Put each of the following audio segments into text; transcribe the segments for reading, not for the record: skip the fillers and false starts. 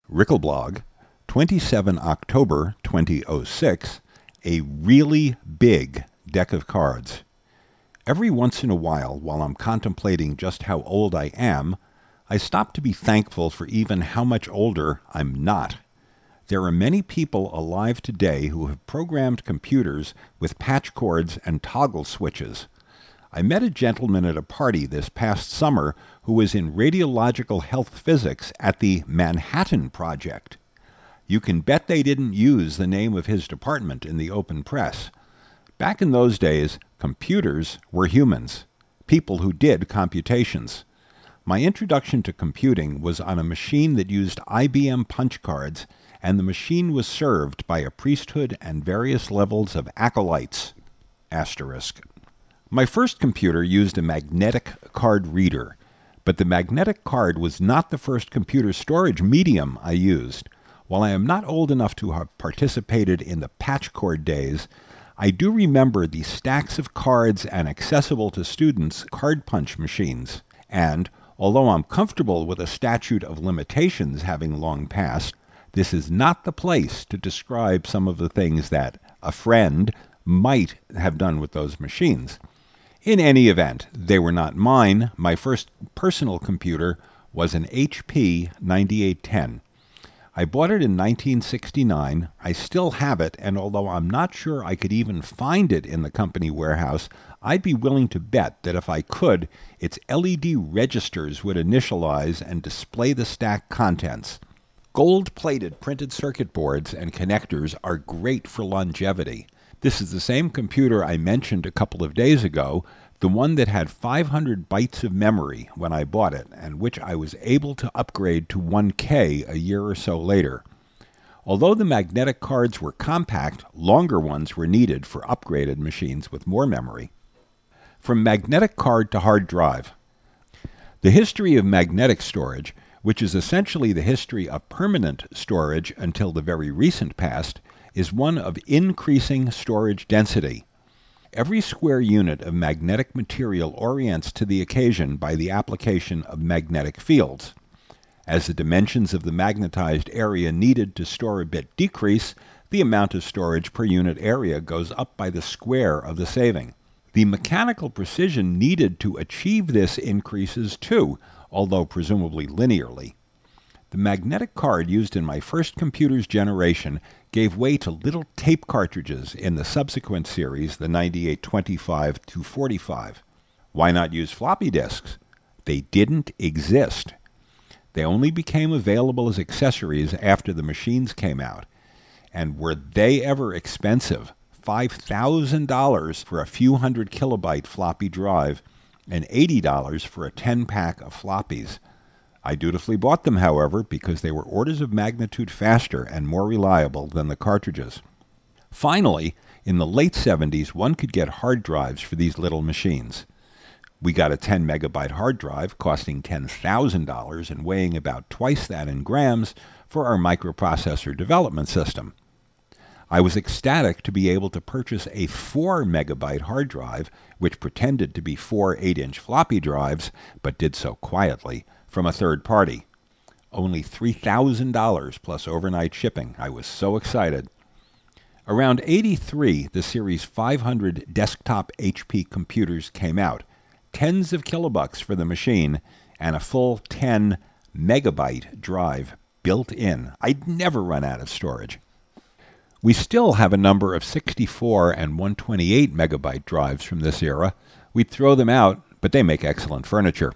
Rickelblog, 27 October 2006, a really big deck of cards. Every once in a while I'm contemplating just how old I am, I stop to be thankful for even how much older I'm not. There are many people alive today who have programmed computers with patch cords and toggle switches. I met a gentleman at a party this past summer who was in radiological health physics at the Manhattan Project. You can bet they didn't use the name of his department in the open press. Back in those days, computers were humans, people who did computations. My introduction to computing was on a machine that used IBM punch cards, and the machine was served by a priesthood and various levels of acolytes. Asterisk. My first computer used a magnetic card reader, but the magnetic card was not the first computer storage medium I used. While I am not old enough to have participated in the patch cord days, I do remember the stacks of cards and accessible to students card punch machines. And, although I'm comfortable with a statute of limitations having long passed, this is not the place to describe some of the things that a friend might have done with those machines. In any event, they were not mine. My first personal computer was an HP 9810. I bought it in 1969. I still have it, and although I'm not sure I could even find it in the company warehouse, I'd be willing to bet that if I could, its LED registers would initialize and display the stack contents. Gold-plated printed circuit boards and connectors are great for longevity. This is the same computer I mentioned a couple of days ago, the one that had 500 bytes of memory when I bought it, and which I was able to upgrade to 1K a year or so later. Although the magnetic cards were compact, longer ones were needed for upgraded machines with more memory. From magnetic card to hard drive. The history of magnetic storage, which is essentially the history of permanent storage until the very recent past, is one of increasing storage density. Every square unit of magnetic material orients to the occasion by the application of magnetic fields. As the dimensions of the magnetized area needed to store a bit decrease, the amount of storage per unit area goes up by the square of the saving. The mechanical precision needed to achieve this increases too, although presumably linearly. The magnetic card used in my first computer's generation gave way to little tape cartridges in the subsequent series, the 9825-45. Why not use floppy disks? They didn't exist. They only became available as accessories after the machines came out. And were they ever expensive? $5,000 for a few hundred kilobyte floppy drive and $80 for a 10-pack of floppies. I dutifully bought them, however, because they were orders of magnitude faster and more reliable than the cartridges. Finally, in the late 70s, one could get hard drives for these little machines. We got a 10 megabyte hard drive costing $10,000 and weighing about twice that in grams for our microprocessor development system. I was ecstatic to be able to purchase a 4 megabyte hard drive, which pretended to be 4 8-inch floppy drives, but did so quietly, from a third party. Only $3,000 plus overnight shipping. I was so excited. Around 83, the Series 500 desktop HP computers came out. Tens of kilobucks for the machine, and a full 10 megabyte drive built in. I'd never run out of storage. We still have a number of 64 and 128 megabyte drives from this era. We'd throw them out, but they make excellent furniture.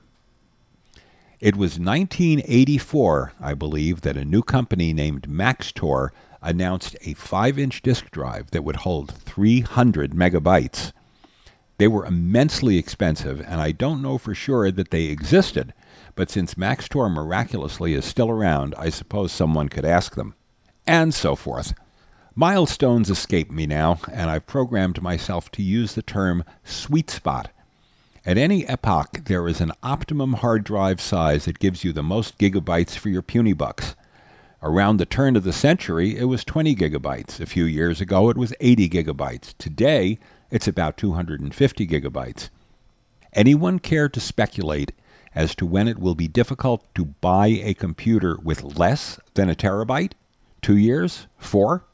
It was 1984, I believe, that a new company named Maxtor announced a 5-inch disk drive that would hold 300 megabytes. They were immensely expensive, and I don't know for sure that they existed, but since Maxtor miraculously is still around, I suppose someone could ask them. And so forth. Milestones escape me now, and I've programmed myself to use the term sweet spot. At any epoch, there is an optimum hard drive size that gives you the most gigabytes for your puny bucks. Around the turn of the century, it was 20 gigabytes. A few years ago, it was 80 gigabytes. Today, it's about 250 gigabytes. Anyone care to speculate as to when it will be difficult to buy a computer with less than a terabyte? 2 years? 4?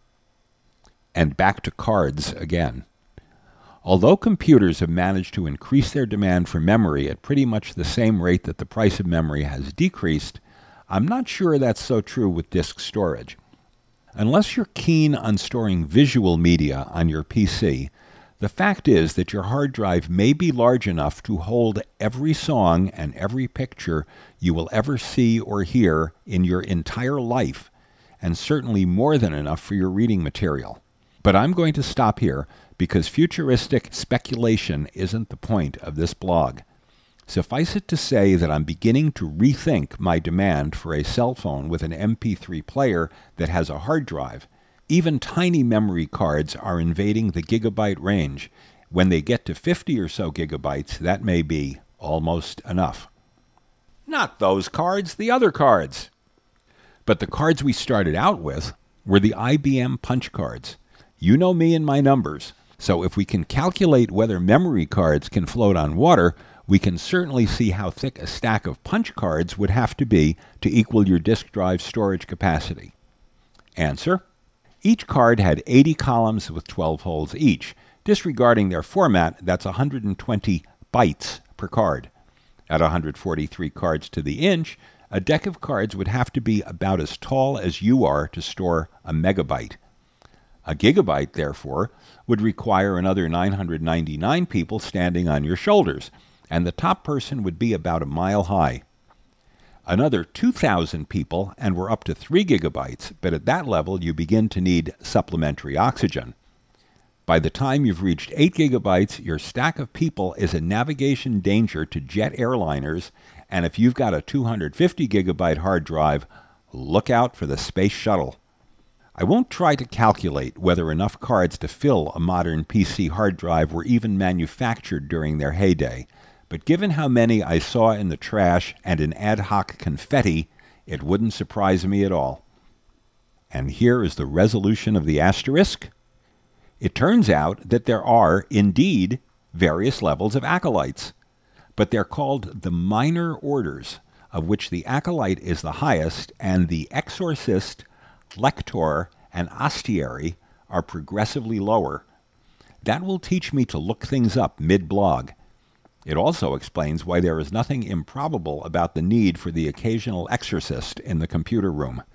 And back to cards again. Although computers have managed to increase their demand for memory at pretty much the same rate that the price of memory has decreased, I'm not sure that's so true with disk storage. Unless you're keen on storing visual media on your PC, the fact is that your hard drive may be large enough to hold every song and every picture you will ever see or hear in your entire life, and certainly more than enough for your reading material. But I'm going to stop here because futuristic speculation isn't the point of this blog. Suffice it to say that I'm beginning to rethink my demand for a cell phone with an MP3 player that has a hard drive. Even tiny memory cards are invading the gigabyte range. When they get to 50 or so gigabytes, that may be almost enough. Not those cards, the other cards. But the cards we started out with were the IBM punch cards. You know me and my numbers, so if we can calculate whether memory cards can float on water, we can certainly see how thick a stack of punch cards would have to be to equal your disk drive storage capacity. Answer: each card had 80 columns with 12 holes each. Disregarding their format, that's 120 bytes per card. At 143 cards to the inch, a deck of cards would have to be about as tall as you are to store a megabyte. A gigabyte, therefore, would require another 999 people standing on your shoulders, and the top person would be about a mile high. Another 2,000 people, and we're up to 3 gigabytes, but at that level you begin to need supplementary oxygen. By the time you've reached 8 gigabytes, your stack of people is a navigation danger to jet airliners, and if you've got a 250 gigabyte hard drive, look out for the space shuttle. I won't try to calculate whether enough cards to fill a modern PC hard drive were even manufactured during their heyday, but given how many I saw in the trash and in ad hoc confetti, it wouldn't surprise me at all. And here is the resolution of the asterisk. It turns out that there are, indeed, various levels of acolytes, but they're called the minor orders, of which the acolyte is the highest, and the exorcist, lector, and astiary are progressively lower. That will teach me to look things up mid-blog. It also explains why there is nothing improbable about the need for the occasional exorcist in the computer room.